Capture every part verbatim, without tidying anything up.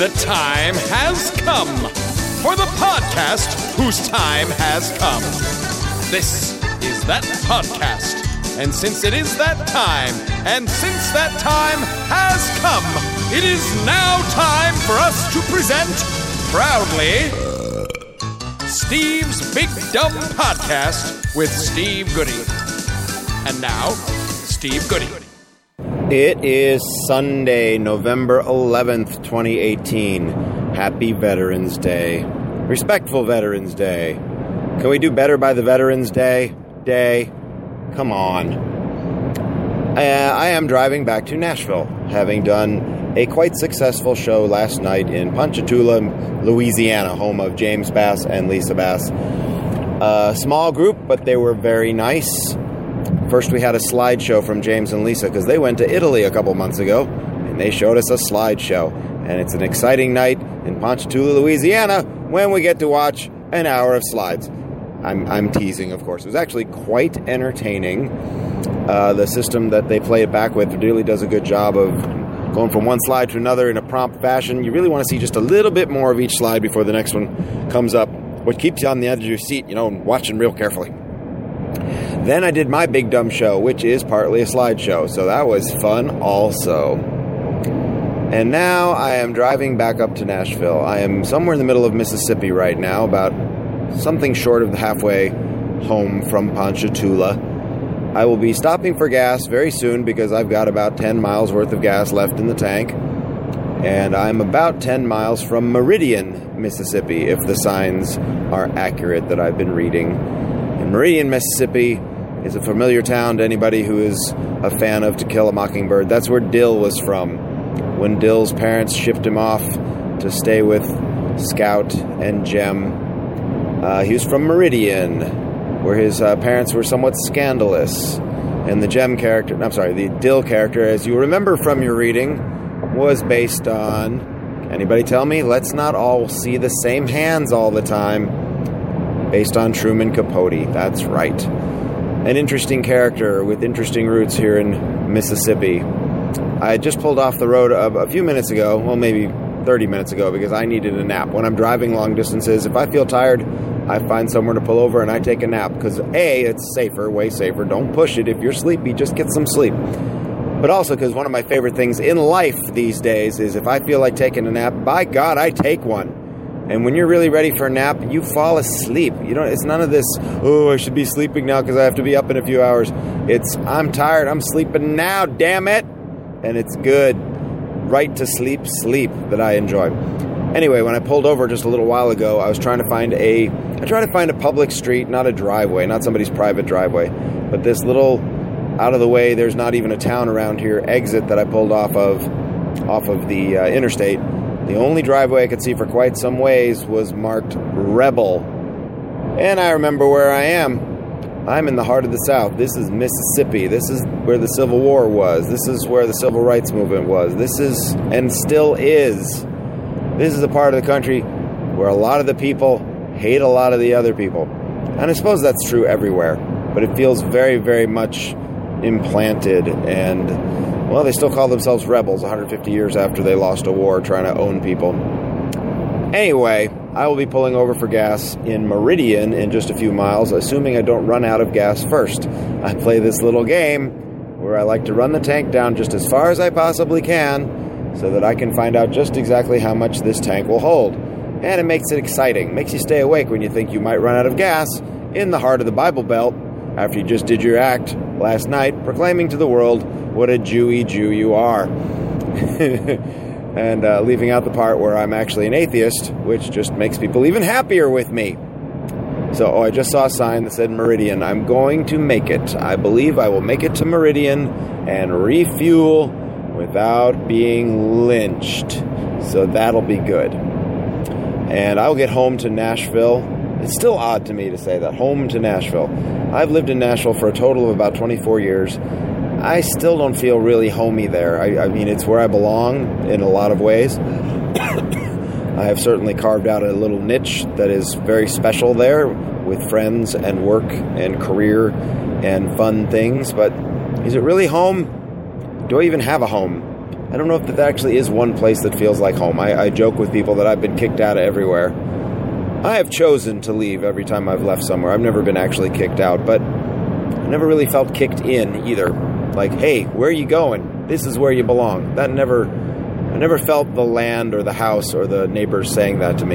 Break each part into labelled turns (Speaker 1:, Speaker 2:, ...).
Speaker 1: The time has come for the podcast whose time has come. This is that podcast. And since it is that time, and since that time has come, it is now time for us to present, proudly, Steve's Big Dumb Podcast with Steve Goody. And now, Steve Goody.
Speaker 2: It is Sunday, November eleventh, twenty eighteen. Happy Veterans Day. Respectful Veterans Day. Can we do better by the Veterans Day? Day? Come on. Uh, I am driving back to Nashville, having done a quite successful show last night in Ponchatoula, Louisiana, home of James Bass and Lisa Bass. A small group, but they were very nice. First, we had a slideshow from James and Lisa because they went to Italy a couple months ago, and they showed us a slideshow. And it's an exciting night in Ponchatoula, Louisiana, when we get to watch an hour of slides. I'm, I'm teasing, of course. It was actually quite entertaining. Uh, the system that they play it back with really does a good job of going from one slide to another in a prompt fashion. You really want to see just a little bit more of each slide before the next one comes up, which keeps you on the edge of your seat, you know, and watching real carefully. Then I did my Big Dumb Show, which is partly a slideshow, so that was fun also. And now I am driving back up to Nashville. I am somewhere in the middle of Mississippi right now, about something short of the halfway home from Ponchatoula. I will be stopping for gas very soon because I've got about ten miles worth of gas left in the tank. And I'm about ten miles from Meridian, Mississippi, if the signs are accurate that I've been reading. And Meridian, Mississippi is a familiar town to anybody who is a fan of To Kill a Mockingbird. That's where Dill was from, when Dill's parents shipped him off to stay with Scout and Jem. Uh, he was from Meridian, where his uh, parents were somewhat scandalous. And the Jem character, I'm sorry, the Dill character, as you remember from your reading, was based on, anybody tell me? Let's not all see the same hands all the time. Based on Truman Capote, that's right. An interesting character with interesting roots here in Mississippi. I just pulled off the road a, a few minutes ago, well, maybe thirty minutes ago, because I needed a nap. When I'm driving long distances, if I feel tired, I find somewhere to pull over and I take a nap. Because A, it's safer, way safer. Don't push it. If you're sleepy, just get some sleep. But also because one of my favorite things in life these days is if I feel like taking a nap, by God, I take one. And when you're really ready for a nap, you fall asleep. You don't. It's none of this, oh, I should be sleeping now because I have to be up in a few hours. It's, I'm tired, I'm sleeping now, damn it. And it's good. Right to sleep, sleep that I enjoy. Anyway, when I pulled over just a little while ago, I was trying to find a, I tried to find a public street, not a driveway, not somebody's private driveway, but this little out of the way, there's not even a town around here, exit that I pulled off of, off of the uh, interstate. The only driveway I could see for quite some ways was marked Rebel. And I remember where I am. I'm in the heart of the South. This is Mississippi. This is where the Civil War was. This is where the Civil Rights Movement was. This is, and still is, this is a part of the country where a lot of the people hate a lot of the other people. And I suppose that's true everywhere. But it feels very, very much implanted and... Well, they still call themselves rebels one hundred fifty years after they lost a war trying to own people. Anyway, I will be pulling over for gas in Meridian in just a few miles, assuming I don't run out of gas first. I play this little game where I like to run the tank down just as far as I possibly can so that I can find out just exactly how much this tank will hold. And it makes it exciting. It makes you stay awake when you think you might run out of gas in the heart of the Bible Belt after you just did your act last night proclaiming to the world what a Jewy Jew you are. And uh, leaving out the part where I'm actually an atheist, which just makes people even happier with me. So, oh, I just saw a sign that said Meridian. I'm going to make it. I believe I will make it to Meridian and refuel without being lynched. So that'll be good. And I'll get home to Nashville. It's still odd to me to say that, home to Nashville. I've lived in Nashville for a total of about twenty-four years. I still don't feel really homey there. I, I mean, it's where I belong in a lot of ways. I have certainly carved out a little niche that is very special there with friends and work and career and fun things. But is it really home? Do I even have a home? I don't know if that actually is one place that feels like home. I, I joke with people that I've been kicked out of everywhere. I have chosen to leave every time I've left somewhere. I've never been actually kicked out, but I never really felt kicked in either. Like, hey, where are you going? This is where you belong. That never, I never felt the land or the house or the neighbors saying that to me.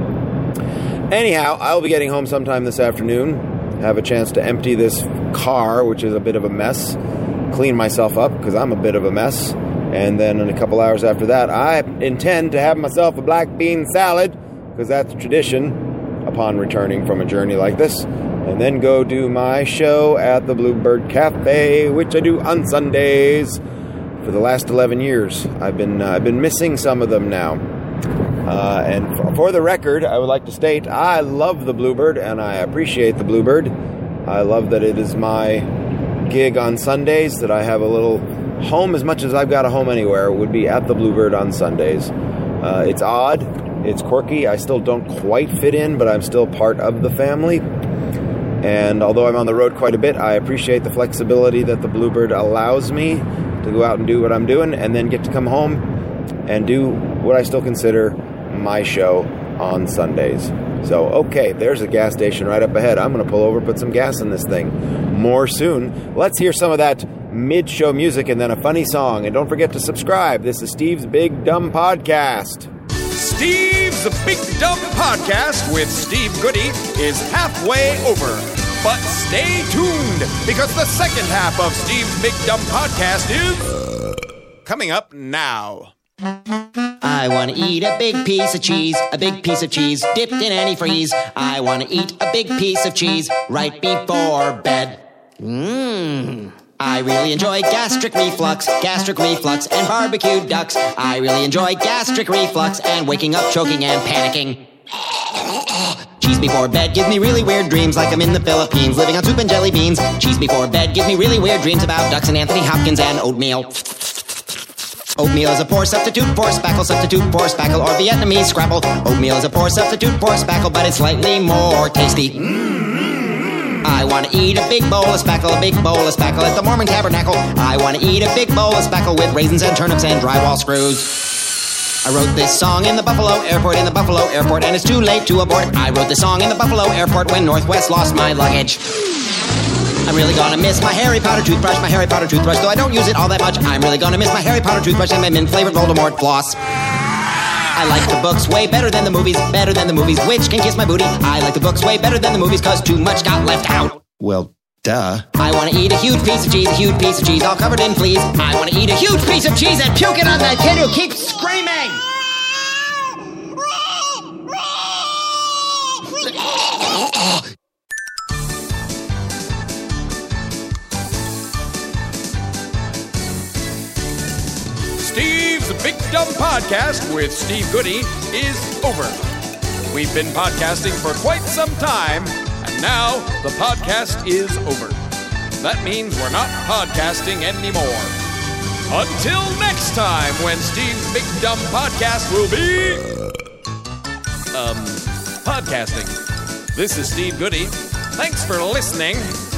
Speaker 2: Anyhow, I'll be getting home sometime this afternoon. Have a chance to empty this car, which is a bit of a mess. Clean myself up, because I'm a bit of a mess. And then in a couple hours after that, I intend to have myself a black bean salad, because that's tradition upon returning from a journey like this. And then go do my show at the Bluebird Cafe, which I do on Sundays for the last eleven years. I've been uh, I've been missing some of them now. Uh, and for, for the record, I would like to state I love the Bluebird and I appreciate the Bluebird. I love that it is my gig on Sundays, that I have a little home as much as I've got a home anywhere would be at the Bluebird on Sundays. Uh, it's odd. It's quirky. I still don't quite fit in, but I'm still part of the family. And although I'm on the road quite a bit, I appreciate the flexibility that the Bluebird allows me to go out and do what I'm doing and then get to come home and do what I still consider my show on Sundays. So, okay, there's a gas station right up ahead. I'm going to pull over, put some gas in this thing. More soon. Let's hear some of that mid-show music and then a funny song. And don't forget to subscribe. This is Steve's Big Dumb Podcast.
Speaker 1: Steve's Big Dumb Podcast with Steve Goody is halfway over. But stay tuned, because the second half of Steve's Big Dumb Podcast is coming up now.
Speaker 3: I want to eat a big piece of cheese, a big piece of cheese dipped in antifreeze. I want to eat a big piece of cheese right before bed. Mmm. I really enjoy gastric reflux, gastric reflux, and barbecued ducks. I really enjoy gastric reflux and waking up choking and panicking. Cheese before bed gives me really weird dreams, like I'm in the Philippines living on soup and jelly beans. Cheese before bed gives me really weird dreams about ducks and Anthony Hopkins and oatmeal. Oatmeal is a poor substitute for spackle, substitute for spackle, or Vietnamese scrapple. Oatmeal is a poor substitute for spackle, but it's slightly more tasty. I want to eat a big bowl of spackle, a big bowl of spackle at the Mormon Tabernacle. I want to eat a big bowl of spackle with raisins and turnips and drywall screws. I wrote this song in the Buffalo Airport, in the Buffalo Airport, and it's too late to abort. I wrote this song in the Buffalo Airport when Northwest lost my luggage. I'm really gonna miss my Harry Potter toothbrush, my Harry Potter toothbrush, though I don't use it all that much. I'm really gonna miss my Harry Potter toothbrush and my mint-flavored Voldemort floss. I like the books way better than the movies, better than the movies, which can kiss my booty. I like the books way better than the movies, cause too much got left out. Well, duh. I want to eat a huge piece of cheese, a huge piece of cheese, all covered in fleas. I want to eat a huge piece of cheese and puke it on that kid who keeps screaming.
Speaker 1: Steve's Big Dumb Podcast with Steve Goody is over. We've been podcasting for quite some time, and now the podcast is over. That means we're not podcasting anymore. Until next time, when Steve's Big Dumb Podcast will be... Um, podcasting. This is Steve Goody. Thanks for listening.